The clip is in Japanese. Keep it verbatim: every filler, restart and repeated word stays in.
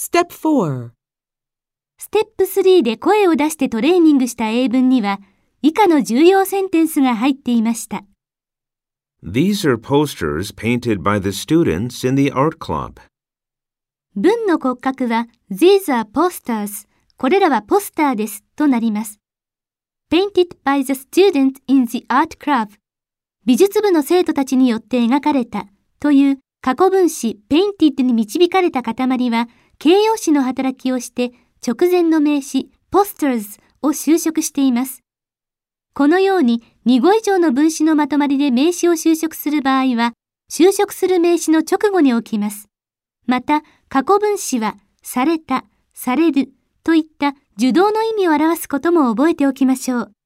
Step four. ステップスリーで声を出してトレーニングした英文には、以下の重要センテンスが入っていました。 These are posters painted by the students in the art club. 文の骨格は These are posters これらはポスターですとなります。Painted by the students in the art club 美術部の生徒たちによって描かれたという過去分詞 painted に導かれた塊は形容詞の働きをして直前の名詞 posters を修飾しています。このようにに語以上の分詞のまとまりで名詞を修飾する場合は修飾する名詞の直後に起きます。また過去分詞はされた、されるといった受動の意味を表すことも覚えておきましょう。